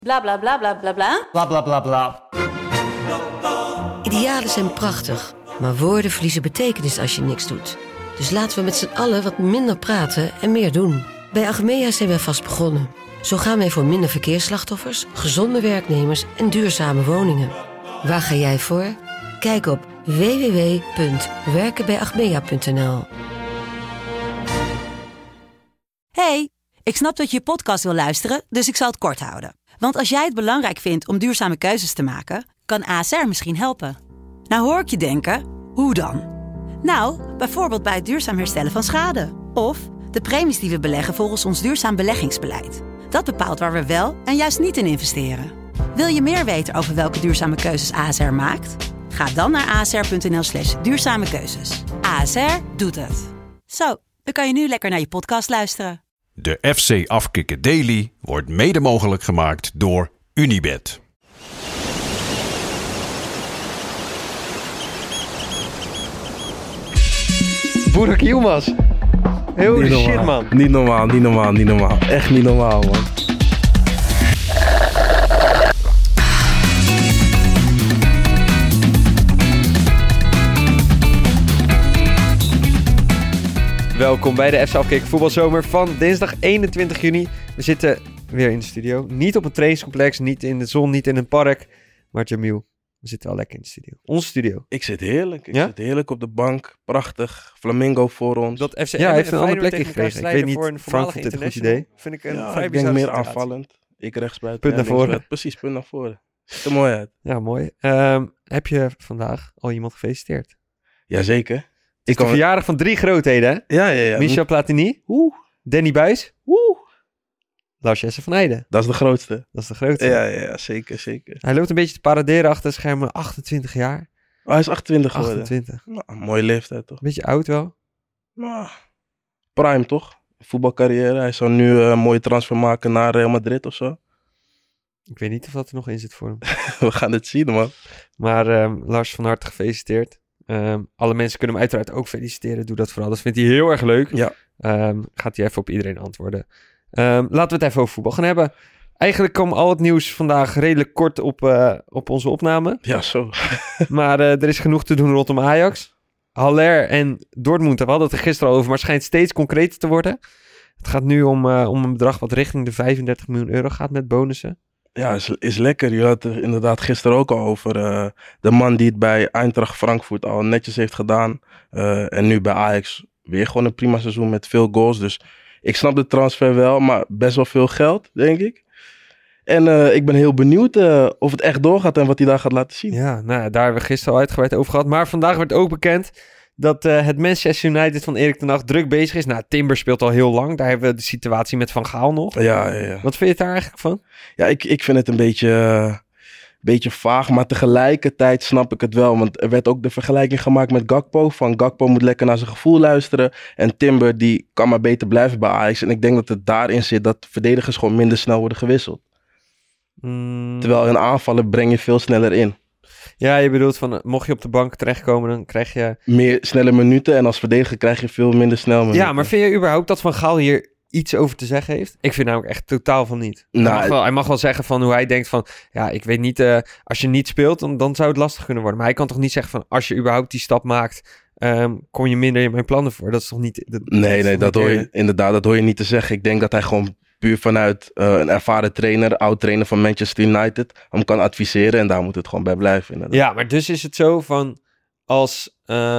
Bla bla bla bla bla bla. Bla bla bla bla. Idealen zijn prachtig, maar woorden verliezen betekenis als je niks doet. Dus laten we met z'n allen wat minder praten en meer doen. Bij Achmea zijn wij vast begonnen. Zo gaan wij voor minder verkeersslachtoffers, gezonde werknemers en duurzame woningen. Waar ga jij voor? Kijk op www.werkenbijachmea.nl. Hey, ik snap dat je je podcast wil luisteren, dus ik zal het kort houden. Want als jij het belangrijk vindt om duurzame keuzes te maken, kan ASR misschien helpen. Nou hoor ik je denken, hoe dan? Nou, bijvoorbeeld bij het duurzaam herstellen van schade. Of de premies die we beleggen volgens ons duurzaam beleggingsbeleid. Dat bepaalt waar we wel en juist niet in investeren. Wil je meer weten over welke duurzame keuzes ASR maakt? Ga dan naar asr.nl/duurzame keuzes. ASR doet het. Zo, dan kan je nu lekker naar je podcast luisteren. De FC Afkikken Daily wordt mede mogelijk gemaakt door Unibet. Burak Yilmaz. Holy shit, man. Niet normaal. Echt niet normaal, man. Welkom bij de FC Afkikken voetbalzomer van dinsdag 21 juni. We zitten weer in de studio. Niet op een trainingscomplex, niet in de zon, niet in een park. Maar Jamil, we zitten wel lekker in de studio. Onze studio. Ik zit heerlijk. Ik zit heerlijk op de bank. Prachtig. Flamingo voor ons. Dat FC hij heeft een andere plekje gekregen. Ik weet niet, Frank vond dit een goed idee. Vind ik een vrij ik denk bizarre meer situatie. aanvallend. Ik rechtsbuiten. Punt naar voren. linksbuiten. Precies, punt naar voren. Ziet er mooi uit. Ja, mooi. Heb je vandaag al iemand gefeliciteerd? Jazeker. Het is de verjaardag van 3 grootheden, hè? Ja. Michel Platini. Danny Buijs. Lars Jesse van Eijden. Dat is de grootste. Dat is de grootste. Ja, zeker. Hij loopt een beetje te paraderen achter de schermen. 28 jaar. Oh, hij is 28 geworden. 28. Nou, een mooie leeftijd, toch? Beetje oud wel. Nou, prime, toch? Voetbalcarrière. Hij zou nu een mooie transfer maken naar Real Madrid of zo. Ik weet niet of dat er nog in zit voor hem. We gaan het zien, man. Maar Lars, van harte gefeliciteerd. Alle mensen kunnen hem uiteraard ook feliciteren. Doe dat vooral. Dat vindt hij heel erg leuk. Ja. Gaat hij even op iedereen antwoorden. Laten we het even over voetbal gaan hebben. Eigenlijk kwam al het nieuws vandaag redelijk kort op onze opname. Ja, zo. Maar er is genoeg te doen rondom Ajax. Haller en Dortmund, we hadden het er gisteren al over, maar het schijnt steeds concreter te worden. Het gaat nu om een bedrag wat richting de 35 miljoen euro gaat met bonussen. Ja, is lekker. Je had het er inderdaad gisteren ook al over. De man die het bij Eintracht Frankfurt al netjes heeft gedaan. En nu bij Ajax weer gewoon een prima seizoen met veel goals. Dus ik snap de transfer wel, maar best wel veel geld, denk ik. En ik ben heel benieuwd of het echt doorgaat en wat hij daar gaat laten zien. Ja, nou, daar hebben we gisteren al uitgebreid over gehad. Maar vandaag werd ook bekend dat het Manchester United van Erik ten Hag druk bezig is. Nou, Timber speelt al heel lang. Daar hebben we de situatie met Van Gaal nog. Ja. Wat vind je daar eigenlijk van? Ja, ik vind het een beetje vaag, maar tegelijkertijd snap ik het wel. Want er werd ook de vergelijking gemaakt met Gakpo. Van Gakpo moet lekker naar zijn gevoel luisteren. En Timber die kan maar beter blijven bij Ajax. En ik denk dat het daarin zit dat verdedigers gewoon minder snel worden gewisseld. Terwijl in aanvallen breng je veel sneller in. Ja, je bedoelt van mocht je op de bank terechtkomen, dan krijg je meer snelle minuten en als verdediger krijg je veel minder snel minuten. Ja, maar vind je überhaupt dat Van Gaal hier iets over te zeggen heeft? Ik vind namelijk echt totaal van niet. Hij mag wel zeggen van hoe hij denkt van, ja, ik weet niet, als je niet speelt, dan zou het lastig kunnen worden. Maar hij kan toch niet zeggen van, als je überhaupt die stap maakt, kom je minder in mijn plannen voor. Dat is toch niet... Nee, dat hoor je inderdaad, dat hoor je niet te zeggen. Ik denk dat hij gewoon puur vanuit een ervaren trainer, oud-trainer van Manchester United, hem kan adviseren en daar moet het gewoon bij blijven. Inderdaad. Ja, maar dus is het zo van, als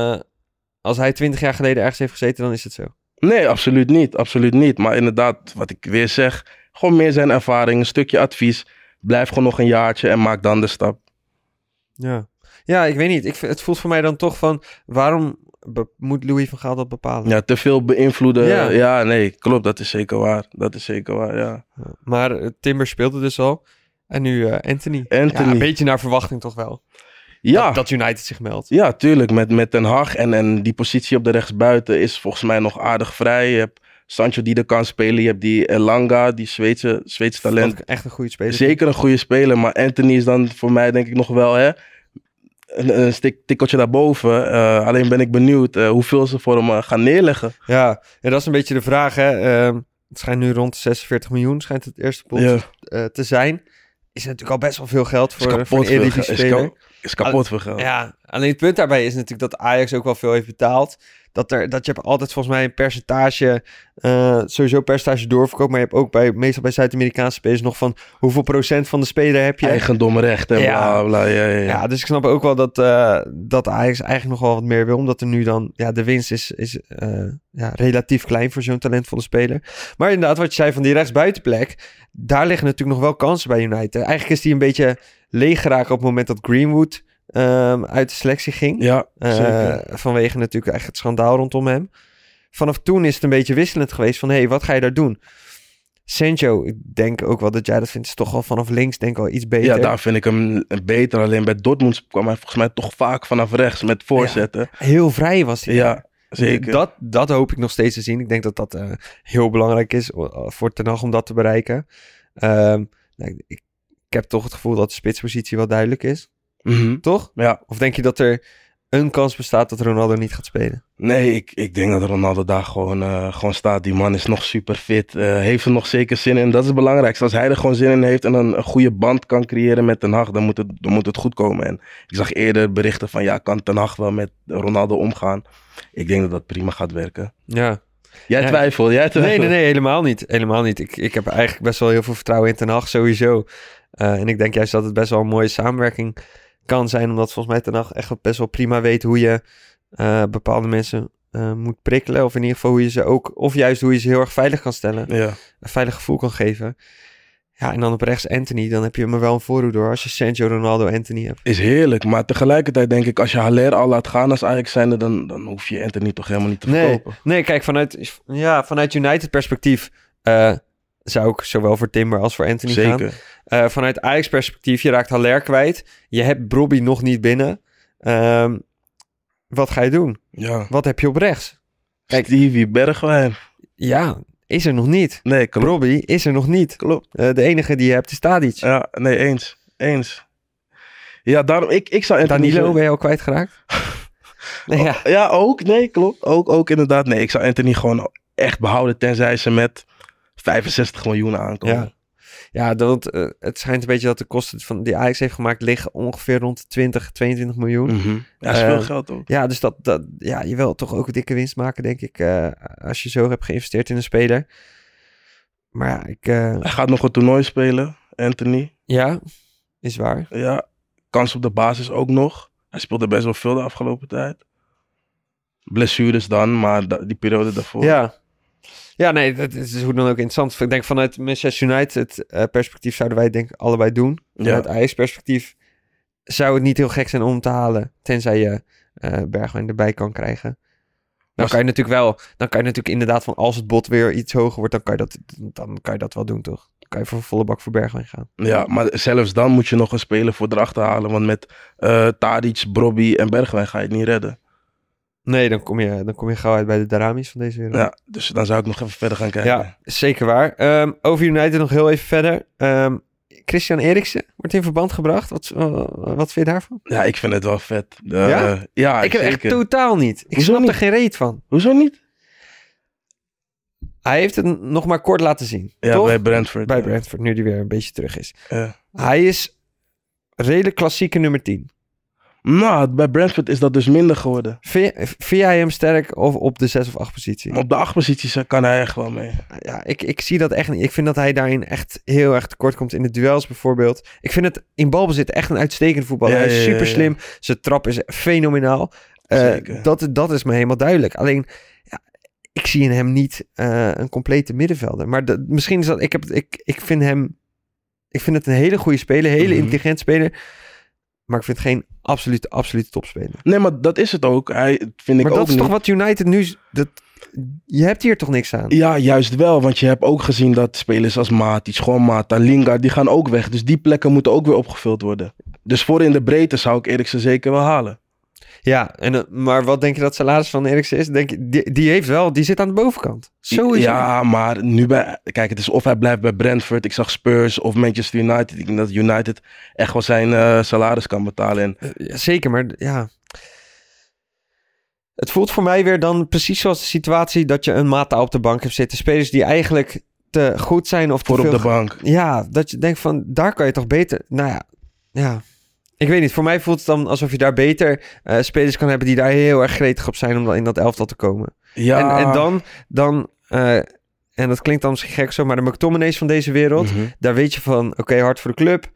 hij 20 jaar geleden ergens heeft gezeten, dan is het zo. Nee, absoluut niet. Maar inderdaad, wat ik weer zeg, gewoon meer zijn ervaring, een stukje advies. Blijf gewoon nog een jaartje en maak dan de stap. Ja, ik weet niet. Het voelt voor mij dan toch van, waarom moet Louis van Gaal dat bepalen? Ja, te veel beïnvloeden. Ja, nee, klopt. Dat is zeker waar. Ja. Maar Timber speelde dus al. En nu Anthony. Ja, een beetje naar verwachting toch wel. Ja. Dat United zich meldt. Ja, tuurlijk. Met Ten Hag en die positie op de rechtsbuiten is volgens mij nog aardig vrij. Je hebt Sancho die er kan spelen. Je hebt die Elanga, die Zweedse talent. Echt een goede speler. Zeker een goede speler. Maar Anthony is dan voor mij denk ik nog wel een tikkeltje daarboven. Alleen ben ik benieuwd hoeveel ze voor hem gaan neerleggen. Ja, dat is een beetje de vraag. Hè? Het schijnt nu rond 46 miljoen, schijnt het eerste pot te zijn. is natuurlijk al best wel veel geld voor een Eredivisie-speler. Is kapot veel geld. Ja, alleen het punt daarbij is natuurlijk dat Ajax ook wel veel heeft betaald. Dat je hebt altijd volgens mij een percentage, sowieso percentage doorverkoop, maar je hebt ook meestal bij Zuid-Amerikaanse spelers nog van hoeveel procent van de speler heb je. Eigendomrecht en bla bla. Ja, dus ik snap ook wel dat Ajax eigenlijk nog wel wat meer wil, omdat er nu dan, de winst is relatief klein voor zo'n talentvolle speler. Maar inderdaad, wat je zei van die rechtsbuitenplek, daar liggen natuurlijk nog wel kansen bij United. Eigenlijk is die een beetje leeg geraakt op het moment dat Greenwood uit de selectie ging. Ja, zeker. Vanwege natuurlijk echt het schandaal rondom hem. Vanaf toen is het een beetje wisselend geweest van, wat ga je daar doen? Sancho, ik denk ook wel dat jij dat vindt, is toch wel vanaf links denk ik wel iets beter. Ja, daar vind ik hem beter. Alleen bij Dortmund kwam hij volgens mij toch vaak vanaf rechts met voorzetten. Ja, heel vrij was hij. Ja, zeker. Dat hoop ik nog steeds te zien. Ik denk dat dat heel belangrijk is voor Ten Hag om dat te bereiken. Ik heb toch het gevoel dat de spitspositie wel duidelijk is. Mm-hmm. Toch? Ja. Of denk je dat er een kans bestaat dat Ronaldo niet gaat spelen? Nee, ik denk dat Ronaldo daar gewoon staat. Die man is nog super fit. Heeft er nog zeker zin in. Dat is het belangrijkste. Als hij er gewoon zin in heeft en een goede band kan creëren met Ten Hag, dan moet het goed komen. En ik zag eerder berichten van, kan Ten Hag wel met Ronaldo omgaan? Ik denk dat dat prima gaat werken. Ja. Jij twijfelt? Nee, helemaal niet. Helemaal niet. Ik heb eigenlijk best wel heel veel vertrouwen in Ten Hag, sowieso. En ik denk juist dat het best wel een mooie samenwerking kan zijn, omdat volgens mij Ten Hag echt best wel prima weet hoe je bepaalde mensen moet prikkelen. Of in ieder geval hoe je ze ook, of juist hoe je ze heel erg veilig kan stellen. Ja. Een veilig gevoel kan geven. Ja, en dan op rechts Anthony, dan heb je me wel een voorhoede door als je Sancho, Ronaldo, Anthony hebt. Is heerlijk, maar tegelijkertijd denk ik, als je Haller al laat gaan als Ajax zijnde, dan hoef je Anthony toch helemaal niet te verkopen. Nee, kijk, vanuit United perspectief zou ik zowel voor Timber als voor Anthony gaan. Vanuit Ajax perspectief, je raakt Haller kwijt. Je hebt Brobby nog niet binnen. Wat ga je doen? Ja. Wat heb je op rechts? Kijk, Stevie Bergwijn. Ja, is er nog niet. Nee, klopt. Brobby is er nog niet. Klopt. De enige die je hebt is Tadic. Ja, nee, eens. Ja, daarom, ik zou Anthony... Danilo ben je al kwijtgeraakt? Nee, ja. Ja, ook. Nee, klopt. Ook inderdaad. Nee, ik zou Anthony gewoon echt behouden, tenzij ze met 65 miljoen aankomen. Ja, het schijnt een beetje dat de kosten van die Ajax heeft gemaakt liggen ongeveer rond 20-22 miljoen. Mm-hmm. Ja, dat is veel geld ook. Ja, dus je wil toch ook een dikke winst maken, denk ik, als je zo hebt geïnvesteerd in een speler. Maar ja, hij gaat nog een toernooi spelen, Anthony. Ja, is waar. Ja, kans op de basis ook nog. Hij speelde best wel veel de afgelopen tijd. Blessures dan, maar die periode daarvoor. Ja, nee, dat is hoe dan ook interessant. Ik denk vanuit Manchester United perspectief zouden wij het denk ik allebei doen. Vanuit Ajax perspectief zou het niet heel gek zijn om te halen, tenzij je Bergwijn erbij kan krijgen. Dan kan je natuurlijk inderdaad van als het bod weer iets hoger wordt, dan kan je dat wel doen, toch? Dan kan je voor volle bak voor Bergwijn gaan. Ja, maar zelfs dan moet je nog een speler voor erachter halen, want met Tadic, Brobby en Bergwijn ga je het niet redden. Nee, dan kom je gauw uit bij de Daramis van deze wereld. Ja, dus dan zou ik nog even verder gaan kijken. Ja, zeker waar. Over United nog heel even verder. Christian Eriksen wordt in verband gebracht. Wat vind je daarvan? Ja, ik vind het wel vet. Ja, ik heb echt totaal niet. Ik snap er geen reet van. Hoezo niet? Hij heeft het nog maar kort laten zien. Ja, toch? bij Brentford. Bij Brentford, nu die weer een beetje terug is. Ja. Hij is redelijk klassieke nummer 10. Nou, bij Brentford is dat dus minder geworden. Vind jij hem sterk of op de 6 of 8 positie? Op de 8 posities kan hij echt wel mee. Ja, ik zie dat echt niet. Ik vind dat hij daarin echt heel erg tekort komt in de duels bijvoorbeeld. Ik vind het in balbezit echt een uitstekende voetballer. Hij is super slim. Zijn trap is fenomenaal. Dat is me helemaal duidelijk. Alleen, ik zie in hem niet een complete middenvelder. Maar misschien is dat... Ik vind het een hele goede speler. Hele intelligent speler. Maar ik vind het geen absolute topspeler. Nee, maar dat is het ook. Maar dat is toch wat United nu... Je hebt hier toch niks aan? Ja, juist wel. Want je hebt ook gezien dat spelers als Matic, gewoon Mata, Lingard, die gaan ook weg. Dus die plekken moeten ook weer opgevuld worden. Dus voor in de breedte zou ik Eriksen zeker wel halen. Ja, maar wat denk je dat salaris van Eriksen is? Denk je, die zit aan de bovenkant. Sowieso. Ja, maar nu kijk, het is of hij blijft bij Brentford. Ik zag Spurs of Manchester United. Ik denk dat United echt wel zijn salaris kan betalen. Zeker, maar ja... Het voelt voor mij weer dan precies zoals de situatie dat je een Mata op de bank hebt zitten. Spelers die eigenlijk te goed zijn of te voor veel... op de bank. Ja, dat je denkt van, daar kan je toch beter... Nou ja. Ik weet niet, voor mij voelt het dan alsof je daar beter spelers kan hebben die daar heel erg gretig op zijn om dan in dat elftal te komen. Ja. En dan en dat klinkt dan misschien gek zo, maar de McTominay's van deze wereld, daar weet je van, oké, hard voor de club.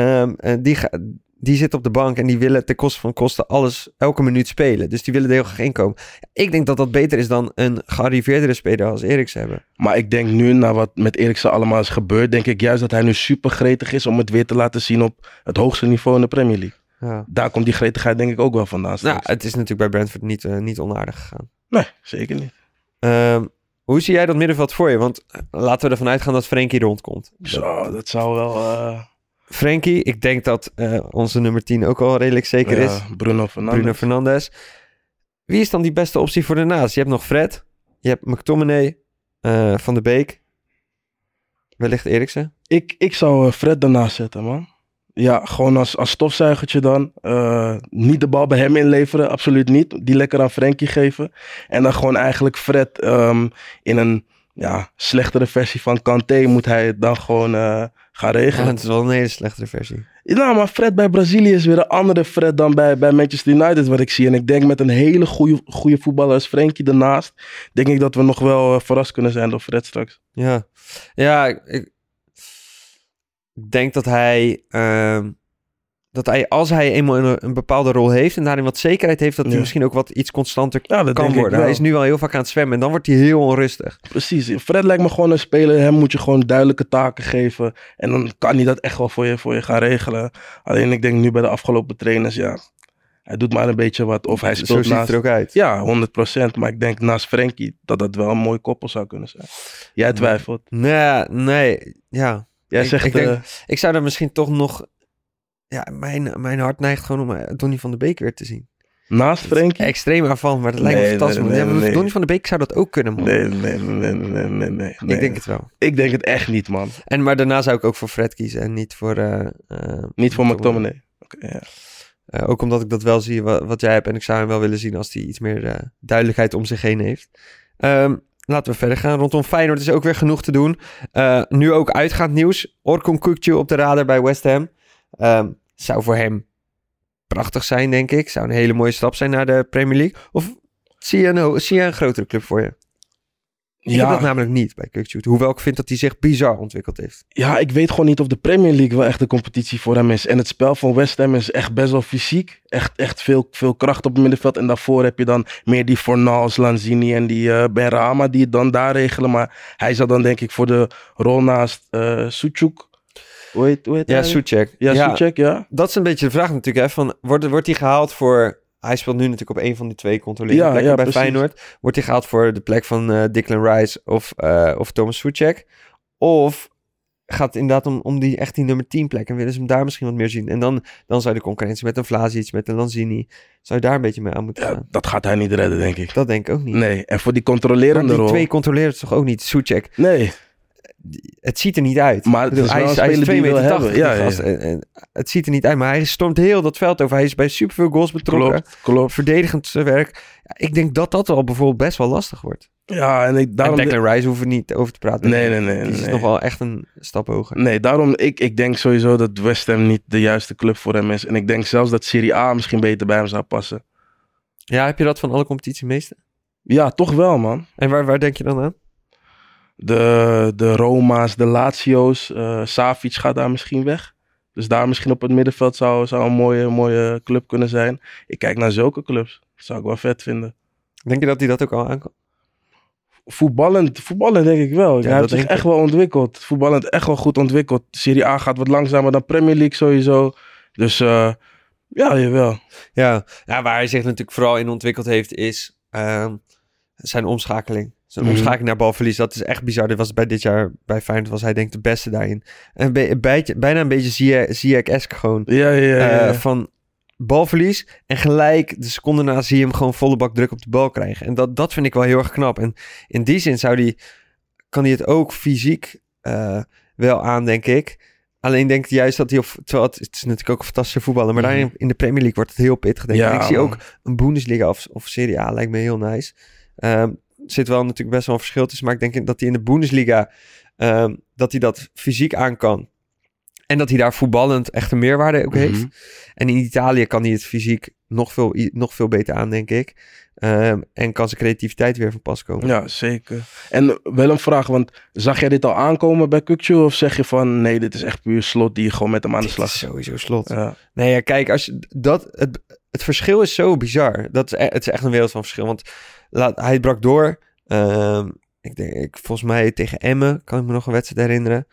Die zit op de bank en die willen ten koste van kosten alles elke minuut spelen. Dus die willen er heel graag in komen. Ik denk dat dat beter is dan een gearriveerdere speler als Eriksen hebben. Maar ik denk nu, na wat met Eriksen allemaal is gebeurd, denk ik juist dat hij nu super gretig is om het weer te laten zien op het hoogste niveau in de Premier League. Ja. Daar komt die gretigheid denk ik ook wel vandaan. Nou, het is natuurlijk bij Brentford niet onaardig gegaan. Nee, zeker niet. Hoe zie jij dat middenveld voor je? Want laten we ervan uitgaan dat Frenkie rondkomt. Zo, dat zou wel... Frenkie, ik denk dat onze nummer 10 ook al redelijk zeker is. Bruno Fernandes. Wie is dan die beste optie voor daarnaast? Je hebt nog Fred. Je hebt McTominay. Van de Beek. Wellicht Eriksen. Ik zou Fred daarnaast zetten, man. Ja, gewoon als stofzuigertje dan. Niet de bal bij hem inleveren, absoluut niet. Die lekker aan Frenkie geven. En dan gewoon eigenlijk Fred in een slechtere versie van Kanté moet hij het dan gewoon gaan regelen. Ja, het is wel een hele slechtere versie. Nou, maar Fred bij Brazilië is weer een andere Fred dan bij Manchester United wat ik zie. En ik denk met een hele goede voetballer als Frenkie ernaast, denk ik dat we nog wel verrast kunnen zijn door Fred straks. Ja, ik denk dat hij, als hij eenmaal een bepaalde rol heeft en daarin wat zekerheid heeft, dat hij misschien ook wat iets constanter kan worden. Hij is nu al heel vaak aan het zwemmen en dan wordt hij heel onrustig. Precies. Fred lijkt me gewoon een speler. Hem moet je gewoon duidelijke taken geven en dan kan hij dat echt wel voor je gaan regelen. Alleen ik denk nu bij de afgelopen trainers, hij doet maar een beetje wat. Of hij speelt zo ziet het er ook uit. Ja, 100%. Maar ik denk naast Frenkie dat wel een mooi koppel zou kunnen zijn. Jij twijfelt? Nee. Ja. Jij zegt... Ik zou daar misschien toch nog... Ja, mijn hart neigt gewoon om Donny van de Beek weer te zien. Naast Frenkie? Extreem aanval, maar dat lijkt me fantastisch. Nee. Donny van de Beek zou dat ook kunnen, man. Nee. Ik denk het wel. Ik denk het echt niet, man. Maar daarna zou ik ook voor Fred kiezen en niet voor... niet voor McTominay. Okay, ook omdat ik dat wel zie wat jij hebt en ik zou hem wel willen zien als hij iets meer duidelijkheid om zich heen heeft. Laten we verder gaan. Rondom Feyenoord is ook weer genoeg te doen. Nu ook uitgaand nieuws. Orkun Kukçu op de radar bij West Ham. Zou voor hem prachtig zijn, denk ik. Zou een hele mooie stap zijn naar de Premier League. Of zie je een grotere club voor je? Ik heb dat namelijk niet bij Kukçu. Hoewel ik vind dat hij zich bizar ontwikkeld heeft. Ja, ik weet gewoon niet of de Premier League wel echt de competitie voor hem is. En het spel van West Ham is echt best wel fysiek. Echt veel kracht op het middenveld. En daarvoor heb je dan meer die Fornals, Lanzini en die Benrahma die het dan daar regelen. Maar hij zal dan denk ik voor de rol naast Souček. Hoe heet hij? Souček. Souček, ja. Dat is een beetje de vraag natuurlijk. Hè, van, wordt hij gehaald voor... Hij speelt nu natuurlijk op een van die twee controlerende plekken bij Feyenoord. Wordt hij gehaald voor de plek van Declan Rice of Thomas Souček? Of gaat het inderdaad om die nummer 10 plek? En willen ze hem daar misschien wat meer zien? En dan zou je de concurrentie met een Vlasic, met een Lanzini... zou je daar een beetje mee aan moeten gaan. Dat gaat hij niet redden, denk ik. Dat denk ik ook niet. Nee, en voor die controlerende rol... die twee controleren toch ook niet? Souček. Nee. Het ziet er niet uit. Maar hij is 2,80 meter. Ja. Het ziet er niet uit, maar hij stormt heel dat veld over. Hij is bij superveel goals betrokken. Klopt. Verdedigend werk. Ja, ik denk dat al bijvoorbeeld best wel lastig wordt. Ja, en Declan Rice hoeven we niet over te praten. Nee. Die is nog wel echt een stap hoger. Nee, daarom ik denk sowieso dat West Ham niet de juiste club voor hem is. En ik denk zelfs dat Serie A misschien beter bij hem zou passen. Ja, heb je dat van alle competities meeste? Ja, toch wel, man. En waar denk je dan aan? De Roma's, de Lazio's, Savic gaat daar misschien weg. Dus daar misschien op het middenveld zou een mooie club kunnen zijn. Ik kijk naar zulke clubs. Dat zou ik wel vet vinden. Denk je dat hij dat ook al aankomt? Voetballend denk ik wel. Hij heeft zich echt wel ontwikkeld. Voetballend echt wel goed ontwikkeld. Serie A gaat wat langzamer dan Premier League sowieso. Dus ja, jawel. Ja, waar hij zich natuurlijk vooral in ontwikkeld heeft is zijn omschakeling. Zijn omschakeling naar balverlies, dat is echt bizar. Dat was bij dit jaar bij Feyenoord was hij denk ik de beste daarin. En bijna een beetje Ziyech-esque gewoon. Ja. Van balverlies en gelijk de seconde na zie je hem gewoon volle bak druk op de bal krijgen. En dat vind ik wel heel erg knap. En in die zin kan hij het ook fysiek wel aan, denk ik. Alleen denk ik juist dat hij, terwijl het is natuurlijk ook een fantastische voetballer, maar daarin in de Premier League wordt het heel pittig. Denk ik. En ik zie ook een Bundesliga of Serie A lijkt me heel nice. zit wel natuurlijk best wel een verschil tussen. Maar ik denk dat hij in de Bundesliga, dat hij dat fysiek aan kan. En dat hij daar voetballend echt een meerwaarde ook heeft. En in Italië kan hij het fysiek nog veel beter aan, denk ik. En kan zijn creativiteit weer van pas komen. Ja, zeker. En wel een vraag, want zag jij dit al aankomen bij Kökçü? Of zeg je van, nee, dit is echt puur Slot die gewoon met hem aan de slag is? Sowieso Slot. Ja. Nee, ja, kijk, het verschil is zo bizar. Het is echt een wereld van verschil. Want hij brak door. Volgens mij tegen Emmen, kan ik me nog een wedstrijd herinneren.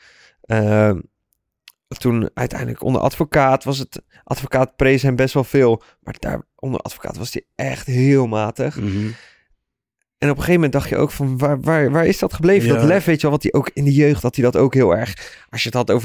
Toen uiteindelijk onder Advocaat was het... Advocaat prees hem best wel veel. Maar daar onder Advocaat was hij echt heel matig. En op een gegeven moment dacht je ook van... Waar is dat gebleven? Ja. Dat lef, weet je wel, wat hij ook in de jeugd... had hij dat ook heel erg... Als je het had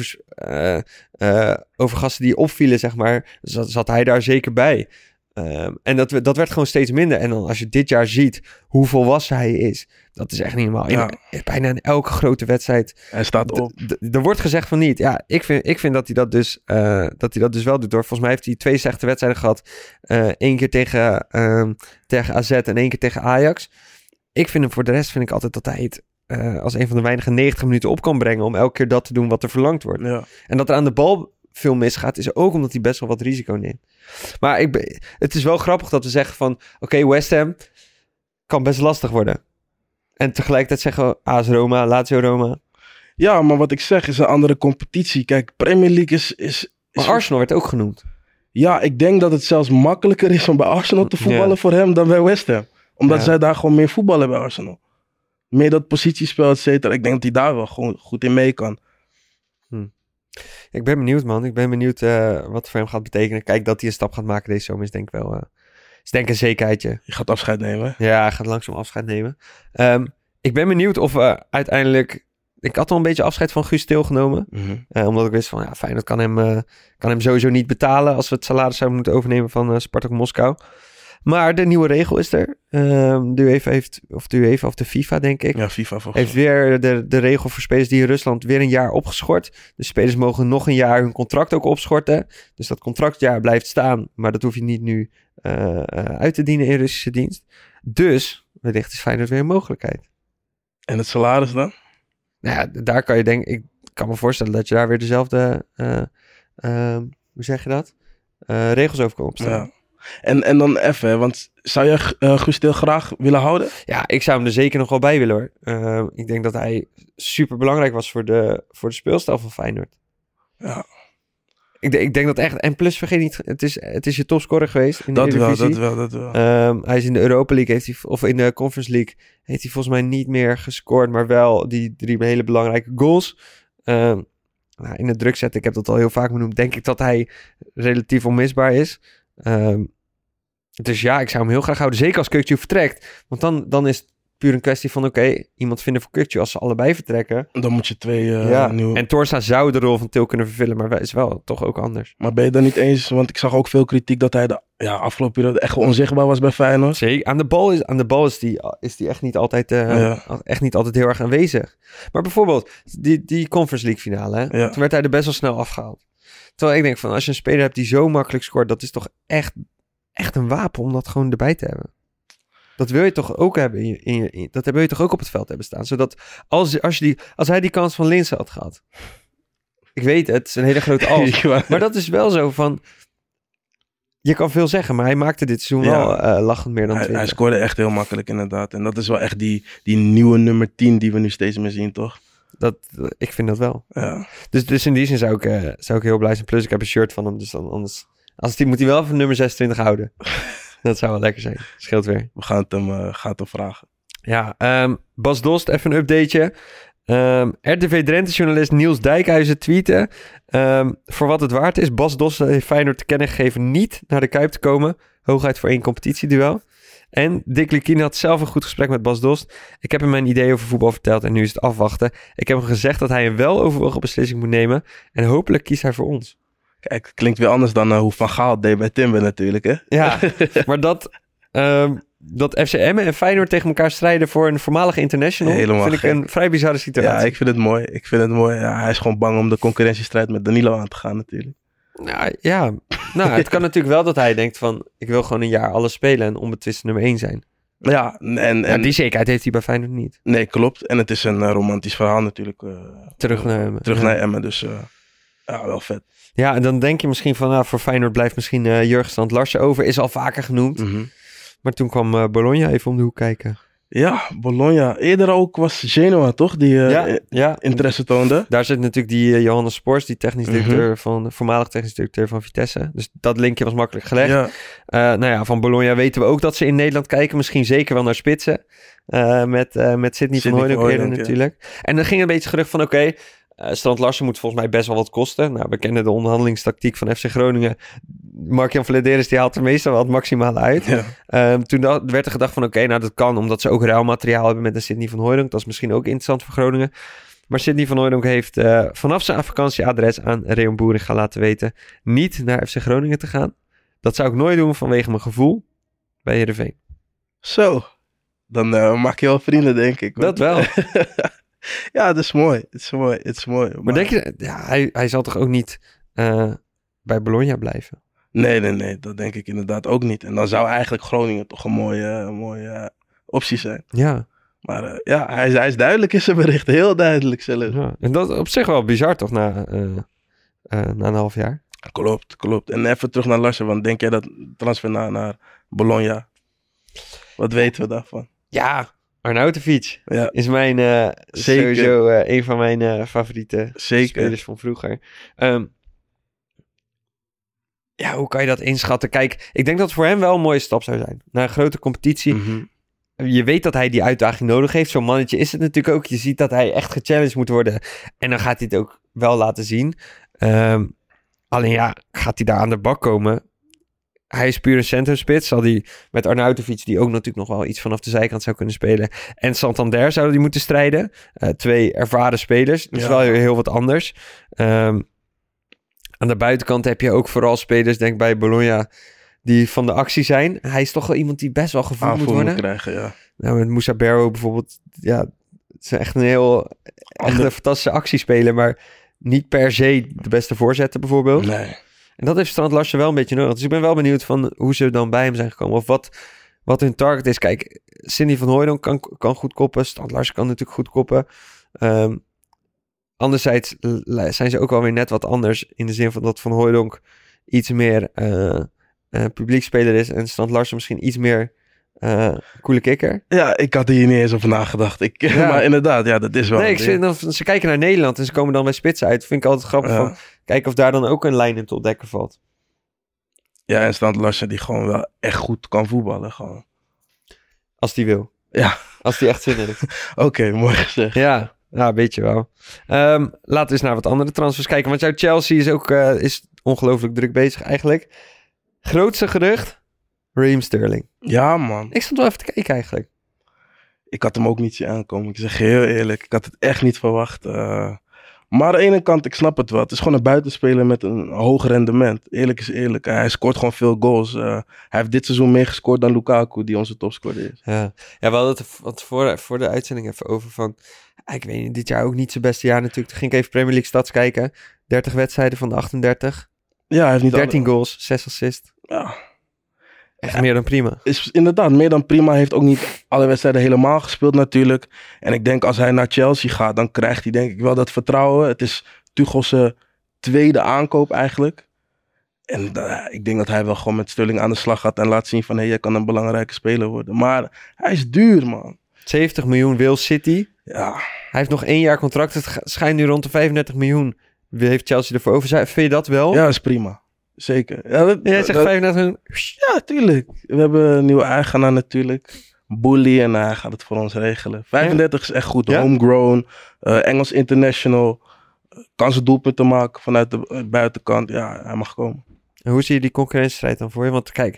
over gasten die opvielen, zeg maar... zat hij daar zeker bij. En dat werd gewoon steeds minder. En dan als je dit jaar ziet hoe volwassen hij is... Dat is echt niet normaal. Ja. Bijna in elke grote wedstrijd... Hij staat op. Er wordt gezegd van niet. Ja, ik vind dat hij dat dus wel doet. Volgens mij heeft hij 2 slechte wedstrijden gehad. 1 keer tegen AZ en 1 keer tegen Ajax. Ik vind hem voor de rest vind ik altijd dat hij het... als een van de weinige 90 minuten op kan brengen... om elke keer dat te doen wat er verlangd wordt. Ja. En dat er aan de bal veel misgaat... is ook omdat hij best wel wat risico neemt. Maar het is wel grappig dat we zeggen van... Oké, West Ham kan best lastig worden. En tegelijkertijd zeggen we AS Roma, Lazio Roma. Ja, maar wat ik zeg is een andere competitie. Kijk, Premier League is... Maar Arsenal werd ook genoemd. Ja, ik denk dat het zelfs makkelijker is om bij Arsenal te voetballen voor hem dan bij West Ham. Omdat zij daar gewoon meer voetballen bij Arsenal. Meer dat positiespel, et cetera. Ik denk dat hij daar wel gewoon goed in mee kan. Ik ben benieuwd, man. Ik ben benieuwd wat het voor hem gaat betekenen. Kijk, dat hij een stap gaat maken deze zomer is denk ik wel... is denk ik een zekerheidje. Je gaat afscheid nemen. Ja, hij gaat langzaam afscheid nemen. Ik ben benieuwd of we uiteindelijk... Ik had al een beetje afscheid van Guus Til genomen. Omdat ik wist van, ja, Feyenoord kan hem sowieso niet betalen... als we het salaris zouden moeten overnemen van Spartak Moskou. Maar de nieuwe regel is er. De UEFA of de FIFA, denk ik. Ja, FIFA volgens heeft weer de regel voor spelers die in Rusland weer een jaar opgeschort. De spelers mogen nog een jaar hun contract ook opschorten. Dus dat contractjaar blijft staan. Maar dat hoef je niet nu uit te dienen in Russische dienst. Dus wellicht is Feyenoord weer een mogelijkheid. En het salaris dan? Nou ja, daar kan je denken... Ik kan me voorstellen dat je daar weer dezelfde... hoe zeg je dat? Regels over kan opstellen. Ja. En dan even, want zou je Guus Til graag willen houden? Ja, ik zou hem er zeker nog wel bij willen hoor. Ik denk dat hij super belangrijk was voor de speelstijl van Feyenoord. Ja. Ik denk dat echt... En plus vergeet niet, het is je topscorer geweest in de Eredivisie. Dat wel. Hij is in de Europa League, of in de Conference League... heeft hij volgens mij niet meer gescoord... maar wel die 3 hele belangrijke goals. In de druk zetten, ik heb dat al heel vaak benoemd... denk ik dat hij relatief onmisbaar is... Dus ja, ik zou hem heel graag houden. Zeker als Kökçü vertrekt. Want dan is het puur een kwestie van... Oké, iemand vinden voor Kökçü als ze allebei vertrekken. Dan moet je 2 nieuwe... En Toornstra zou de rol van Til kunnen vervullen... maar is wel toch ook anders. Maar ben je dan niet eens... Want ik zag ook veel kritiek dat hij de afgelopen periode echt onzichtbaar was bij Feyenoord. Zeker. Aan de bal is die echt niet altijd heel erg aanwezig. Maar bijvoorbeeld die Conference League finale... Hè? Toen werd hij er best wel snel afgehaald. Terwijl ik denk van... Als je een speler hebt die zo makkelijk scoort... dat is toch echt een wapen om dat gewoon erbij te hebben. Dat wil je toch ook hebben dat wil je toch ook op het veld hebben staan. Zodat als hij die kans van Linse had gehad. Ik weet het is een hele grote als. Maar dat is wel zo van... Je kan veel zeggen, maar hij maakte dit seizoen wel lachend meer dan 20. Hij scoorde echt heel makkelijk inderdaad. En dat is wel echt die nieuwe nummer 10 die we nu steeds meer zien, toch? Ik vind dat wel. Ja. Dus in die zin zou ik heel blij zijn. Plus ik heb een shirt van hem, dus dan anders... moet hij wel even nummer 26 houden. Dat zou wel lekker zijn. Scheelt weer. We gaan het hem vragen. Ja, Bas Dost, even een updateje. RTV Drenthe-journalist Niels Dijkhuizen tweette... voor wat het waard is, Bas Dost heeft Feyenoord te kennen gegeven niet naar de Kuip te komen. Hooguit voor 1 competitieduel. En Dick Lukien had zelf een goed gesprek met Bas Dost. Ik heb hem mijn idee over voetbal verteld en nu is het afwachten. Ik heb hem gezegd dat hij een weloverwogen beslissing moet nemen. En hopelijk kiest hij voor ons. Kijk, klinkt weer anders dan hoe Van Gaal deed bij Timber natuurlijk, hè? Ja, maar dat FC Emmen en Feyenoord tegen elkaar strijden voor een voormalige international... Helemaal vind ik een vrij bizarre situatie. Ja, ik vind het mooi. Ja, hij is gewoon bang om de concurrentiestrijd met Danilo aan te gaan natuurlijk. Nou, het kan natuurlijk wel dat hij denkt van... ik wil gewoon een jaar alles spelen en onbetwist nummer 1 zijn. Ja, en die zekerheid heeft hij bij Feyenoord niet. Nee, klopt. En het is een romantisch verhaal natuurlijk. Terug naar Emmen. Terug naar Emmen, dus wel vet. Ja, en dan denk je misschien van, voor Feyenoord blijft misschien Jurgen Strand Larsen over. Is al vaker genoemd. Mm-hmm. Maar toen kwam Bologna even om de hoek kijken. Ja, Bologna. Eerder ook was Genoa, toch? Die interesse toonde. Daar zit natuurlijk die Johannes Spors, die voormalig technisch directeur van Vitesse. Dus dat linkje was makkelijk gelegd. Ja. Van Bologna weten we ook dat ze in Nederland kijken. Misschien zeker wel naar spitsen. Met Sidney van Hooijdonk eerder natuurlijk. En dan ging een beetje gerucht van, Strand Larsen moet volgens mij best wel wat kosten. Nou, we kennen de onderhandelingstactiek van FC Groningen. Mark-Jan Vladeris die haalt er meestal wel het maximale uit. Ja. Toen werd er gedacht van dat kan omdat ze ook ruilmateriaal hebben met een Sidney van Hooijdonk. Dat is misschien ook interessant voor Groningen. Maar Sidney van Hooijdonk heeft vanaf zijn vakantieadres aan Reon Boeringa laten weten niet naar FC Groningen te gaan. Dat zou ik nooit doen vanwege mijn gevoel bij Heerenveen. Zo, dan maak je wel vrienden, denk ik. Dat wel. Ja, dat is mooi. Het is mooi. Maar denk je, hij zal toch ook niet bij Bologna blijven? Nee, dat denk ik inderdaad ook niet. En dan zou eigenlijk Groningen toch een mooie optie zijn. Ja. Maar hij is duidelijk in zijn bericht. Heel duidelijk zelfs. Ja. En dat op zich wel bizar toch, na een half jaar? Klopt. En even terug naar Larsen, want denk jij dat transfer naar Bologna? Wat weten we daarvan? Ja, Arnautovic is mijn sowieso een van mijn favoriete spelers van vroeger. Hoe kan je dat inschatten? Kijk, ik denk dat het voor hem wel een mooie stap zou zijn. Naar een grote competitie. Mm-hmm. Je weet dat hij die uitdaging nodig heeft. Zo'n mannetje is het natuurlijk ook. Je ziet dat hij echt gechallenged moet worden. En dan gaat hij het ook wel laten zien. Alleen gaat hij daar aan de bak komen? Hij is puur een centrumspits. Zal hij met Arnautovic, die ook natuurlijk nog wel iets vanaf de zijkant zou kunnen spelen. En Santander zouden die moeten strijden. 2 ervaren spelers. Dat is wel heel wat anders. Aan de buitenkant heb je ook vooral spelers, denk bij Bologna, die van de actie zijn. Hij is toch wel iemand die best wel gevoeld moet worden. Krijgen, ja. Nou, met Moussa Barrow bijvoorbeeld. Ja, het is echt een fantastische actiespeler, maar niet per se de beste voorzetter bijvoorbeeld. Nee. En dat heeft Strand Larsen wel een beetje nodig. Dus ik ben wel benieuwd van hoe ze dan bij hem zijn gekomen. Of wat hun target is. Kijk, Sidney van Hooijdonk kan goed koppen. Strand Larsen kan natuurlijk goed koppen. Anderzijds zijn ze ook wel weer net wat anders. In de zin van dat Van Hooijdonk iets meer publiekspeler is. En Strand Larsen misschien iets meer coole kikker. Ja, ik had hier niet eens over nagedacht. Maar inderdaad, dat is wel. Nee, ze kijken naar Nederland en ze komen dan bij spitsen uit. Vind ik altijd grappig van. Kijken of daar dan ook een lijn in te ontdekken valt. Ja, en Strand Larsen die gewoon wel echt goed kan voetballen. Gewoon. Als die wil. Ja. Als die echt zin heeft. Oké, mooi gezegd. Ja, weet je wel. Laten we eens naar wat andere transfers kijken. Want jouw Chelsea is ook ongelooflijk druk bezig eigenlijk. Grootste gerucht? Raheem Sterling. Ja, man. Ik stond wel even te kijken eigenlijk. Ik had hem ook niet zien aankomen. Ik zeg je heel eerlijk. Ik had het echt niet verwacht. Maar aan de ene kant, ik snap het wel. Het is gewoon een buitenspeler met een hoog rendement. Eerlijk is eerlijk. Hij scoort gewoon veel goals. Hij heeft dit seizoen meer gescoord dan Lukaku, die onze topscorer is. Ja, we hadden het voor de uitzending even over van. Ik weet niet, dit jaar ook niet zijn beste jaar natuurlijk. Toen ging ik even Premier League stats kijken. 30 wedstrijden van de 38. Ja, hij heeft niet 13 goals, 6 assists. Ja. Echt meer dan prima. Is inderdaad meer dan prima. Hij heeft ook niet alle wedstrijden helemaal gespeeld natuurlijk. En ik denk als hij naar Chelsea gaat, dan krijgt hij denk ik wel dat vertrouwen. Het is Tuchel's tweede aankoop eigenlijk. En ik denk dat hij wel gewoon met Sterling aan de slag gaat en laat zien van jij kan een belangrijke speler worden. Maar hij is duur, man. 70 miljoen wil City. Ja. Hij heeft nog 1 jaar contract. Het schijnt nu rond de 35 miljoen. Wie heeft Chelsea ervoor over? Vind je dat wel? Ja, dat is prima. Zeker. Ja, jij zegt 35 miljoen? Ja, tuurlijk. We hebben een nieuwe eigenaar natuurlijk. Bully en hij gaat het voor ons regelen. 35 is echt goed. Ja? Homegrown. Engels international. Kan ze doelpunten maken vanuit de buitenkant. Ja, hij mag komen. En hoe zie je die concurrentiestrijd dan voor je? Want kijk,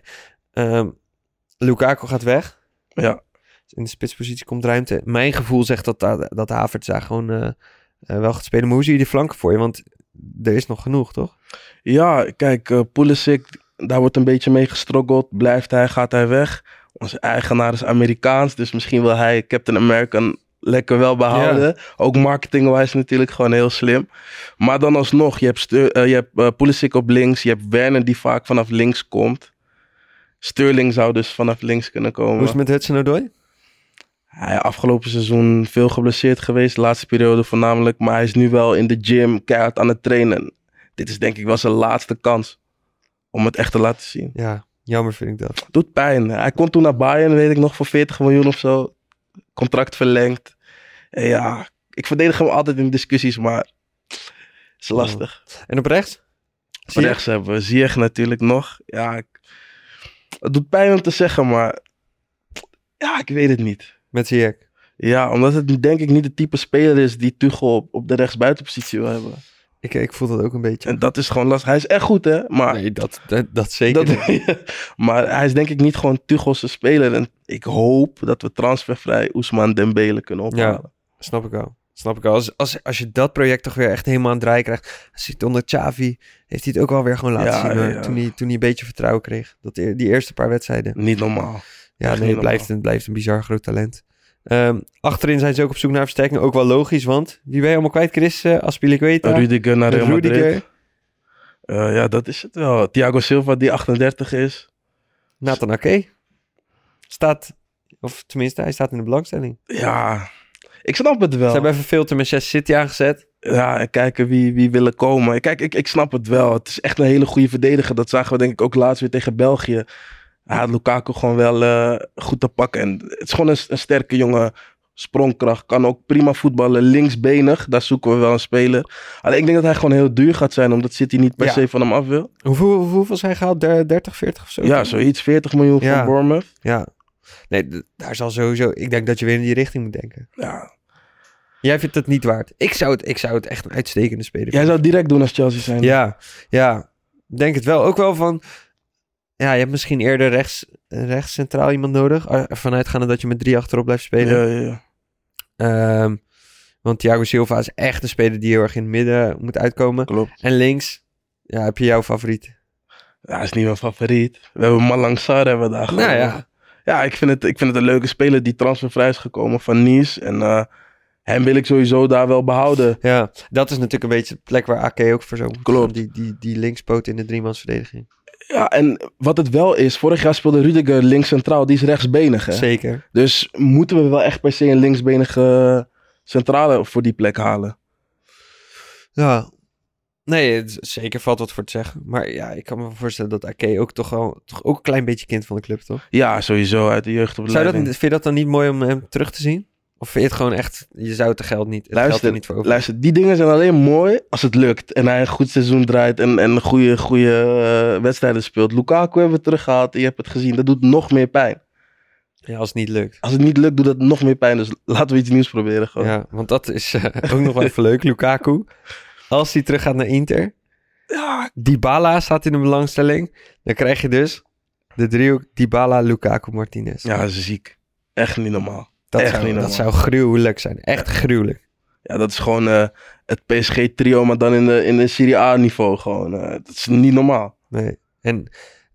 Lukaku gaat weg. Ja. In de spitspositie komt ruimte. Mijn gevoel zegt dat Havertz daar gewoon wel gaat spelen. Maar hoe zie je die flanken voor je? Want er is nog genoeg, toch? Ja, kijk, Pulisic, daar wordt een beetje mee gestroggeld. Blijft hij, gaat hij weg? Onze eigenaar is Amerikaans, dus misschien wil hij Captain America lekker wel behouden. Ja. Ook marketingwijs natuurlijk gewoon heel slim. Maar dan alsnog, je hebt Pulisic op links, je hebt Werner die vaak vanaf links komt. Sterling zou dus vanaf links kunnen komen. Hoe is het met Hudson-Odoi? Hij afgelopen seizoen veel geblesseerd geweest. De laatste periode voornamelijk. Maar hij is nu wel in de gym keihard aan het trainen. Dit is denk ik wel zijn laatste kans. Om het echt te laten zien. Ja, jammer vind ik dat. Doet pijn. Hij kon toen naar Bayern, weet ik nog, voor 40 miljoen of zo. Contract verlengd. En ja, ik verdedig hem altijd in discussies, maar het is lastig. En op rechts? Op rechts hebben we Ziyech natuurlijk nog. Ja, het doet pijn om te zeggen, maar ja, ik weet het niet. Met Ziyech? Ja, omdat het denk ik niet de type speler is die Tuchel op de rechtsbuitenpositie wil hebben. Ik voel dat ook een beetje. En dat is gewoon lastig. Hij is echt goed, hè? Maar nee, dat zeker. Maar hij is denk ik niet gewoon Tuchelse speler. En ik hoop dat we transfervrij Ousmane Dembele kunnen ophalen. Ja, snap ik al. Als je dat project toch weer echt helemaal aan het draaien krijgt. Ziet onder Xavi heeft hij het ook wel weer gewoon laten zien. Ja. Toen hij een beetje vertrouwen kreeg. Die eerste paar wedstrijden. Niet normaal. Ja, nee, het blijft een bizar groot talent. Achterin zijn ze ook op zoek naar versterking. Ook wel logisch, want wie ben je allemaal kwijt, Chris? Aspilicueta. Rudiger naar Real Madrid. Ja, dat is het wel. Thiago Silva, die 38 is. Nathan Ake. Of tenminste, hij staat in de belangstelling. Ja, ik snap het wel. Ze hebben even filter Manchester City aangezet. Ja, en kijken wie willen komen. Kijk, ik snap het wel. Het is echt een hele goede verdediger. Dat zagen we denk ik ook laatst weer tegen België. Hij had Lukaku gewoon wel goed te pakken. En het is gewoon een sterke jongen. Sprongkracht. Kan ook prima voetballen. Linksbenig. Daar zoeken we wel een speler. Alleen ik denk dat hij gewoon heel duur gaat zijn. Omdat City niet per se van hem af wil. Hoeveel zijn gehaald? 30, 40 of zo? Ja, zoiets. 40 miljoen van Bournemouth. Ja. Nee, daar zal sowieso... Ik denk dat je weer in die richting moet denken. Ja. Jij vindt het niet waard. Ik zou het echt een uitstekende speler vinden. Jij zou het direct doen als Chelsea zijn. Ja. Denk het wel. Ook wel van... Ja, je hebt misschien eerder rechts centraal iemand nodig. Vanuitgaande dat je met 3 achterop blijft spelen. Ja. Want Thiago Silva is echt een speler die heel erg in het midden moet uitkomen. Klopt. En links, ja, heb je jouw favoriet? Ja, is niet mijn favoriet. We hebben Malang Sarr hebben we daar gewoon. Nou ja. Ja, ik vind het een leuke speler die transfervrij is gekomen van Nice. En hem wil ik sowieso daar wel behouden. Ja, dat is natuurlijk een beetje de plek waar Ake ook voor zo moet. Klopt. Die linkspoot in de 3-mansverdediging. Ja, en wat het wel is, vorig jaar speelde Rudiger links centraal, die is rechtsbenig. Hè? Zeker. Dus moeten we wel echt per se een linksbenige centrale voor die plek halen? Ja, nee, zeker valt wat voor te zeggen. Maar ja, ik kan me voorstellen dat Ake ook toch ook een klein beetje kind van de club, toch? Ja, sowieso, uit de jeugdopleiding. Vind je dat dan niet mooi om hem terug te zien? Of vind je het gewoon echt, je zou het geld niet voor over? Luister, die dingen zijn alleen mooi als het lukt. En hij een goed seizoen draait en goede wedstrijden speelt. Lukaku hebben we teruggehaald, je hebt het gezien. Dat doet nog meer pijn. Ja, als het niet lukt. Als het niet lukt, doet dat nog meer pijn. Dus laten we iets nieuws proberen gewoon. Ja, want dat is ook nog wel even leuk. Lukaku, als hij terug gaat naar Inter. Ja. Dybala staat in de belangstelling. Dan krijg je dus de driehoek Dybala, Lukaku, Martinez. Ja, dat is ziek. Echt niet normaal. Dat zou gruwelijk zijn. Echt gruwelijk. Ja, dat is gewoon het PSG-trio, maar dan in de Serie A-niveau gewoon. Dat is niet normaal. Nee. En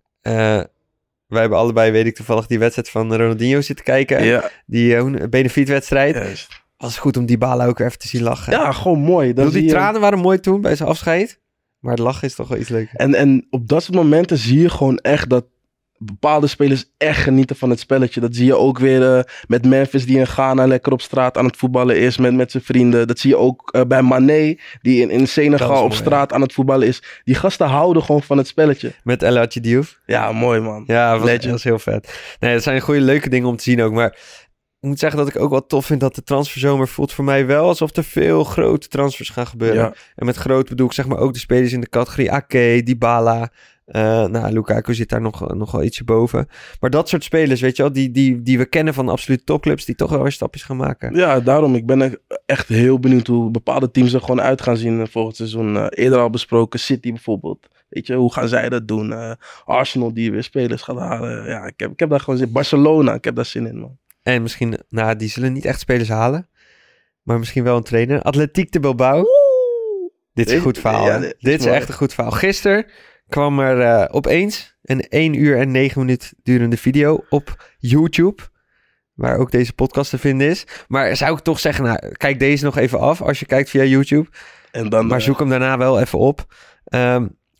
wij hebben allebei, weet ik toevallig, die wedstrijd van Ronaldinho zitten kijken. Ja. Die benefietwedstrijd. Juist. Was goed om Dybala ook even te zien lachen. Ja, gewoon mooi. Die tranen waren mooi toen bij zijn afscheid. Maar het lachen is toch wel iets leuker. En op dat soort momenten zie je gewoon echt dat bepaalde spelers echt genieten van het spelletje. Dat zie je ook weer met Memphis die in Ghana lekker op straat aan het voetballen is met zijn vrienden. Dat zie je ook bij Mané die in Senegal op straat aan het voetballen is. Die gasten houden gewoon van het spelletje. Met El Hadji Diouf. Ja, mooi man. Ja, dat was heel vet. Nee, dat zijn goede leuke dingen om te zien ook. Maar ik moet zeggen dat ik ook wel tof vind dat de transferzomer voelt voor mij wel alsof er veel grote transfers gaan gebeuren. Ja. En met groot bedoel ik zeg maar ook de spelers in de categorie Ake, Dybala. Lukaku zit daar nog wel ietsje boven. Maar dat soort spelers, weet je wel, die we kennen van absolute topclubs, die toch wel weer stapjes gaan maken. Ja, daarom. Ik ben echt heel benieuwd hoe bepaalde teams er gewoon uit gaan zien volgend seizoen. Eerder al besproken, City bijvoorbeeld. Weet je, hoe gaan zij dat doen? Arsenal die weer spelers gaat halen. Ja, ik heb daar gewoon zin in. Barcelona, ik heb daar zin in, man. En misschien, die zullen niet echt spelers halen. Maar misschien wel een trainer. Atletiek de Bilbao. Dit is een goed verhaal. Ja, dit is echt een goed verhaal. Gisteren kwam er opeens een 1 uur en 9 minuten durende video op YouTube. Waar ook deze podcast te vinden is. Maar zou ik toch zeggen, kijk deze nog even af als je kijkt via YouTube. En dan, maar zoek hem daarna wel even op.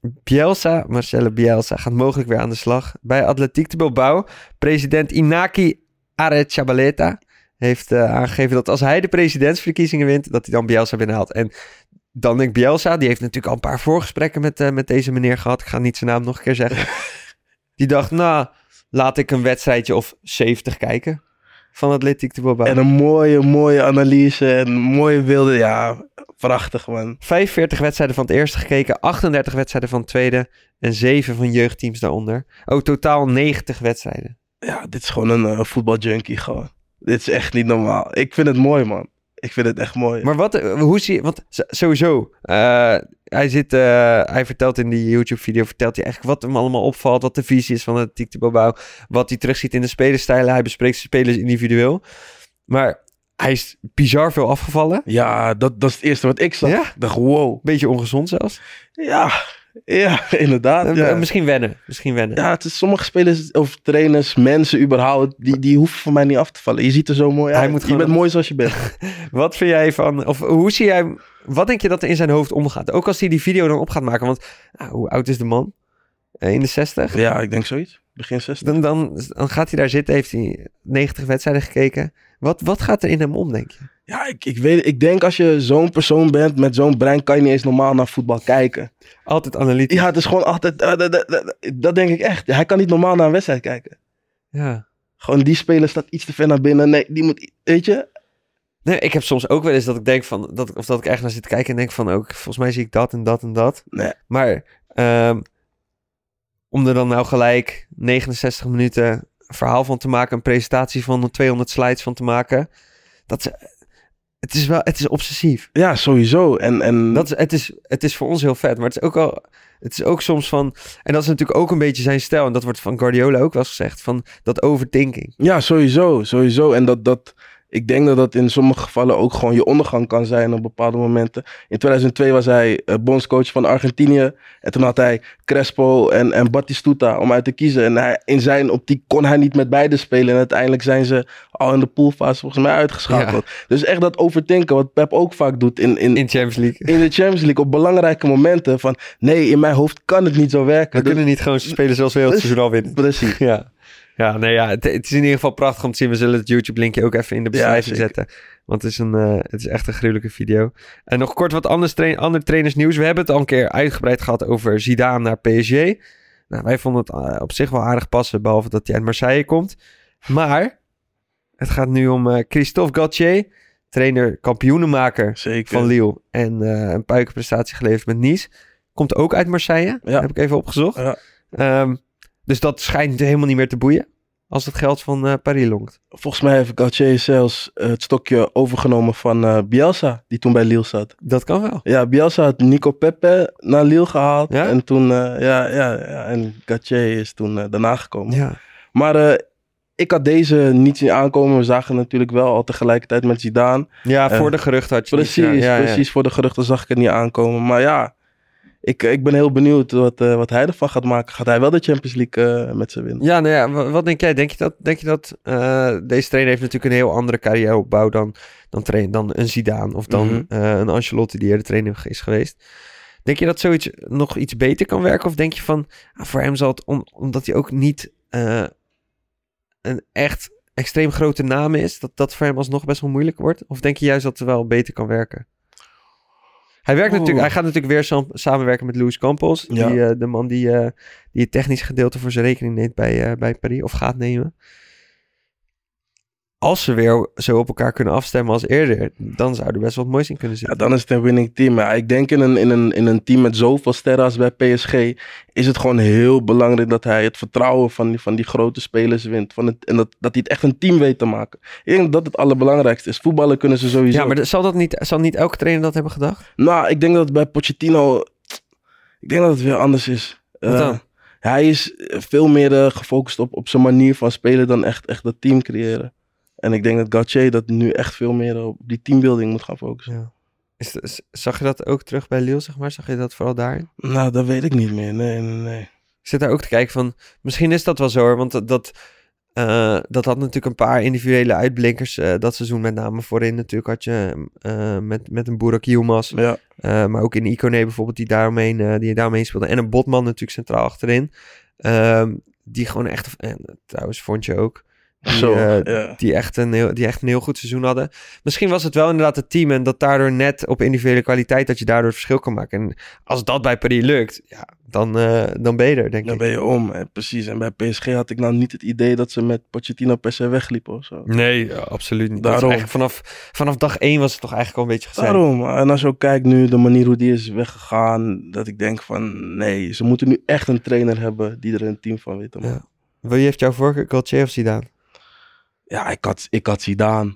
Marcelo Bielsa gaat mogelijk weer aan de slag. Bij Athletic de Bilbao. President Inaki Aretxabaleta heeft aangegeven dat als hij de presidentsverkiezingen wint, dat hij dan Bielsa binnenhaalt. En dan denk ik Bielsa, die heeft natuurlijk al een paar voorgesprekken met deze meneer gehad. Ik ga niet zijn naam nog een keer zeggen. Die dacht, laat ik een wedstrijdje of 70 kijken van Athletic de Bilbao. En een mooie analyse en mooie beelden. Ja, prachtig man. 45 wedstrijden van het eerste gekeken, 38 wedstrijden van het tweede en 7 van jeugdteams daaronder. Totaal 90 wedstrijden. Ja, dit is gewoon een voetbaljunkie gewoon. Dit is echt niet normaal. Ik vind het mooi, man. Ik vind het echt mooi. Maar hoe zie je... Want sowieso, hij vertelt in die YouTube-video, vertelt hij eigenlijk wat hem allemaal opvalt, wat de visie is van het Athletic de Bilbao, wat hij terugziet in de spelerstijlen. Hij bespreekt de spelers individueel. Maar hij is bizar veel afgevallen. Ja, dat is het eerste wat ik zag. Ja? Ik dacht, wow. Beetje ongezond zelfs. Ja, inderdaad. Ja. Misschien wennen. Ja, het is sommige spelers of trainers, mensen überhaupt, die hoeven voor mij niet af te vallen. Je ziet er zo mooi uit. Je bent mooi zoals je bent. Wat vind jij van, of hoe zie jij, wat denk je dat er in zijn hoofd omgaat? Ook als hij die video dan op gaat maken, want hoe oud is de man? In de 60? Ja, ik denk zoiets. Begin 60. Dan gaat hij daar zitten, heeft hij 90 wedstrijden gekeken. Wat gaat er in hem om, denk je? Ja, ik denk als je zo'n persoon bent met zo'n brein, kan je niet eens normaal naar voetbal kijken. Altijd analytisch. Ja, het is gewoon altijd, dat denk ik echt. Hij kan niet normaal naar een wedstrijd kijken. Ja. Gewoon die speler staat iets te ver naar binnen. Nee, die moet, weet je. Nee, ik heb soms ook wel eens dat ik denk van, dat ik echt naar zit te kijken en denk van, ook volgens mij zie ik dat en dat en dat. Nee. Maar om er dan nou gelijk 69 minuten een verhaal van te maken, een presentatie van 200 slides van te maken, het is obsessief. Ja, sowieso. Het is voor ons heel vet, maar het is ook soms van, en dat is natuurlijk ook een beetje zijn stijl, en dat wordt van Guardiola ook wel eens gezegd, van dat overthinking. Ja, sowieso. En ik denk dat dat in sommige gevallen ook gewoon je ondergang kan zijn op bepaalde momenten. In 2002 was hij bondscoach van Argentinië. En toen had hij Crespo en Batistuta om uit te kiezen. En in zijn optiek kon hij niet met beide spelen. En uiteindelijk zijn ze al in de poolfase volgens mij uitgeschakeld. Ja. Dus echt dat overdenken, wat Pep ook vaak doet in Champions League. In de Champions League, op belangrijke momenten. Van nee, in mijn hoofd kan het niet zo werken. We kunnen niet gewoon spelen zoals we heel het seizoen al winnen. Precies. Ja. Ja, het is in ieder geval prachtig om te zien. We zullen het YouTube-linkje ook even in de beschrijving zetten. Want het is echt een gruwelijke video. En nog kort wat andere trainersnieuws. We hebben het al een keer uitgebreid gehad over Zidane naar PSG. Nou, wij vonden het op zich wel aardig passen, behalve dat hij uit Marseille komt. Maar het gaat nu om Christophe Galtier, trainer, kampioenenmaker van Lille. En een puikenprestatie geleverd met Nice. Komt ook uit Marseille, heb ik even opgezocht. Ja. Dus dat schijnt helemaal niet meer te boeien als het geld van Paris longt. Volgens mij heeft Galtier zelfs het stokje overgenomen van Bielsa, die toen bij Lille zat. Dat kan wel. Ja, Bielsa had Nico Pepe naar Lille gehaald. Ja? En toen, en Galtier is toen daarna gekomen. Ja. Maar ik had deze niet zien aankomen. We zagen natuurlijk wel al tegelijkertijd met Zidane. Ja, voor de geruchten had je precies, voor de geruchten zag ik het niet aankomen. Maar ja, ik ben heel benieuwd wat hij ervan gaat maken. Gaat hij wel de Champions League met ze winnen? Ja, nou ja, wat denk jij? Denk je dat deze trainer heeft natuurlijk een heel andere carrièreopbouw dan een Zidane of dan een Ancelotti die de trainer is geweest? Denk je dat zoiets nog iets beter kan werken? Of denk je van, voor hem zal het, omdat hij ook niet een echt extreem grote naam is, dat voor hem alsnog best wel moeilijk wordt? Of denk je juist dat het wel beter kan werken? Hij gaat natuurlijk weer samenwerken met Luis Campos. Ja. De man die het technische gedeelte voor zijn rekening neemt bij Paris. Of gaat nemen. Als ze weer zo op elkaar kunnen afstemmen als eerder, dan zou er best wel wat moois in kunnen zitten. Ja, dan is het een winning team. Maar ik denk in een team met zoveel sterren als bij PSG is het gewoon heel belangrijk dat hij het vertrouwen van die grote spelers wint. En dat hij het echt een team weet te maken. Ik denk dat het allerbelangrijkste is. Voetballen kunnen ze sowieso. Ja, maar zal niet elke trainer dat hebben gedacht? Nou, ik denk dat het bij Pochettino, het weer anders is. Hij is veel meer gefocust op zijn manier van spelen dan echt dat team creëren. En ik denk dat Galtier dat nu echt veel meer op die teambuilding moet gaan focussen. Ja. Zag je dat ook terug bij Lille, zeg maar? Zag je dat vooral daarin? Nou, dat weet ik niet meer. Nee. Ik zit daar ook te kijken van, misschien is dat wel zo hoor. Want Dat had natuurlijk een paar individuele uitblinkers dat seizoen. Met name voorin natuurlijk had je met een Burak Yilmaz. Ja. Maar ook in Ikoné bijvoorbeeld die daaromheen speelde. En een Botman natuurlijk centraal achterin. Die gewoon echt... trouwens vond je ook... Die echt een heel goed seizoen hadden. Misschien was het wel inderdaad het team... en dat daardoor net op individuele kwaliteit... dat je daardoor het verschil kan maken. En als dat bij Paris lukt... ja, dan ben je er, denk ik. Dan ben je om, precies. En bij PSG had ik nou niet het idee... dat ze met Pochettino per se wegliepen of zo. Nee, absoluut niet. Daarom. Vanaf dag 1 was het toch eigenlijk al een beetje gezegd. Daarom. En als je ook kijkt nu... de manier hoe die is weggegaan... dat ik denk van... nee, ze moeten nu echt een trainer hebben... die er een team van weet. Ja. Wie heeft jouw voorkeur? Galtier of Zidane? Ja, ik had Zidane.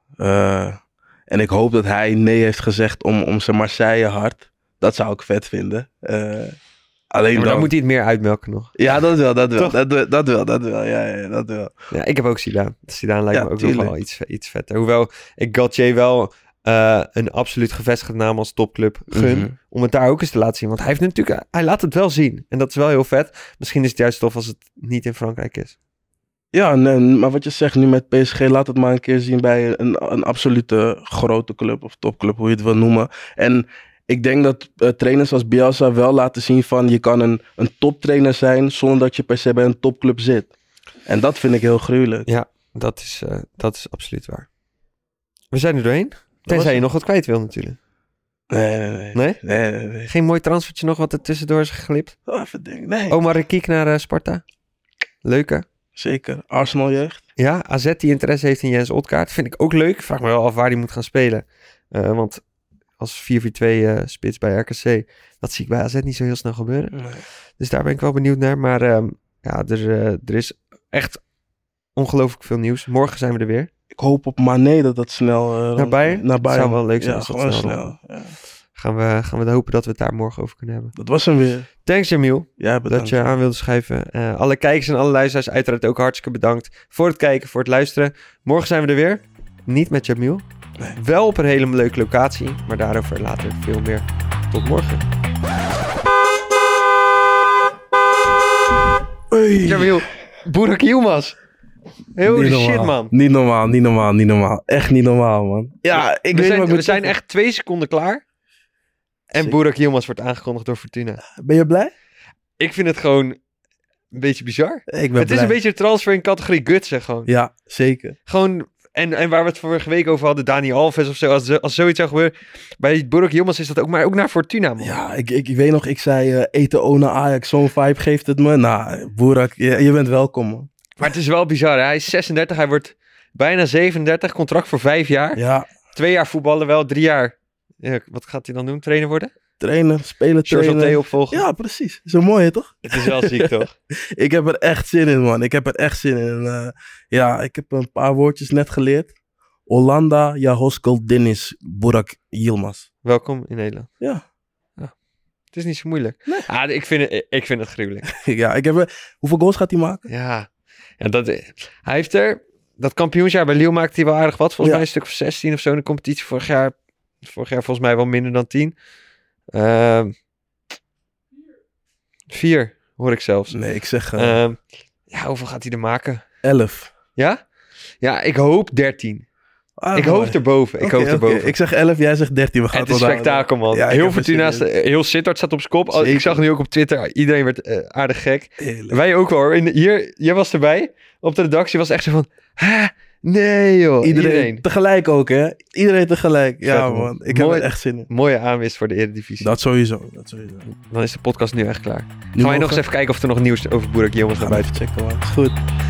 En ik hoop dat hij nee heeft gezegd om zijn Marseille hart. Dat zou ik vet vinden. Alleen maar dan moet hij het meer uitmelken nog. Ja, dat wel. Dat wel. Ja, dat wel. Ja, ik heb ook Zidane. Zidane lijkt me ook nog wel iets vetter. Hoewel ik Galtier wel een absoluut gevestigde naam als topclub gun. Om het daar ook eens te laten zien. Want hij laat het wel zien. En dat is wel heel vet. Misschien is het juist tof als het niet in Frankrijk is. Ja, maar wat je zegt nu met PSG, laat het maar een keer zien bij een absolute grote club of topclub, hoe je het wil noemen. En ik denk dat trainers als Bielsa wel laten zien van je kan een toptrainer zijn zonder dat je per se bij een topclub zit. En dat vind ik heel gruwelijk. Ja, dat is absoluut waar. We zijn er doorheen. Tenzij je nog wat kwijt wil natuurlijk. Nee? Nee. Geen mooi transfertje nog wat er tussendoor is geglipt? Oh, even denken. Nee. Omar Rekik naar Sparta. Leuke. Zeker. Arsenal jeugd. Ja, AZ die interesse heeft in Jens Otkaart. Vind ik ook leuk. Vraag me wel af waar hij moet gaan spelen. Want als 4-4-2 spits bij RKC... dat zie ik bij AZ niet zo heel snel gebeuren. Nee. Dus daar ben ik wel benieuwd naar. Maar er is echt ongelooflijk veel nieuws. Morgen zijn we er weer. Ik hoop op Mané dat snel... naar Bayern? Het zou wel leuk zijn als dat snel. Ja. Gaan we hopen dat we het daar morgen over kunnen hebben. Dat was hem weer. Thanks Jamiel, bedankt. Dat je aan wilde schrijven. Alle kijkers en alle luisteraars uiteraard ook hartstikke bedankt voor het kijken, voor het luisteren. Morgen zijn we er weer. Niet met Jamiel. Nee. Wel op een hele leuke locatie, maar daarover later veel meer. Tot morgen. Hey. Jamiel, Burak Yilmaz. Holy shit, man. Niet normaal. Echt niet normaal, man. Ja, we zijn echt 2 seconden klaar. En Burak Yilmaz wordt aangekondigd door Fortuna. Ben je blij? Ik vind het gewoon een beetje bizar. Ik ben het is een beetje een transfer in categorie gutsen gewoon. Ja, zeker. Gewoon, en waar we het vorige week over hadden, Dani Alves of zo, als zoiets zou gebeuren. Bij Burak Yilmaz is dat ook, maar ook naar Fortuna, man. Ja, ik weet nog, ik zei Eto'o naar Ajax, zo'n vibe geeft het me. Nou, Burak, je bent welkom, man. Maar het is wel bizar, hè? Hij is 36, hij wordt bijna 37, contract voor 5 jaar. Ja. 2 jaar voetballen wel, 3 jaar. Ja, wat gaat hij dan doen? Trainer worden? Trainen, spelen, trainen. Opvolgen. Ja, precies. Zo mooi, toch? Het is wel ziek, toch? Ik heb er echt zin in, man. Ik heb een paar woordjes net geleerd. Hollanda, Jahoskel, Dennis, Burak Yilmaz. Welkom in Nederland. Ja. Het is niet zo moeilijk. Nee. Ik vind het gruwelijk. Ja, hoeveel goals gaat hij maken? Ja, hij heeft dat kampioensjaar bij Lille maakte hij wel aardig wat. Volgens mij een stuk of 16 of zo in de competitie. Vorig jaar volgens mij wel minder dan 10. 4 hoor ik zelfs. Nee, ik zeg... hoeveel gaat hij er maken? 11. Ja? Ja, ik hoop 13. Ik hoop erboven. Ik zeg 11, jij zegt 13. Het is spektakel, man. Ja, heel Fortuna, heel Sittard staat op zijn kop. Zeker. Ik zag nu ook op Twitter, iedereen werd aardig gek. Heerlijk. Wij ook wel, hoor. Jij was erbij. Op de redactie was echt zo van... Nee, joh. Iedereen tegelijk ook, hè? Iedereen tegelijk. Ja, man. Ik heb er echt zin in. Mooie aanwinst voor de Eredivisie. Dat sowieso. Dan is de podcast nu echt klaar. Gaan wij nog eens even kijken of er nog nieuws over Burak Yilmaz naar buiten checken, man. Goed.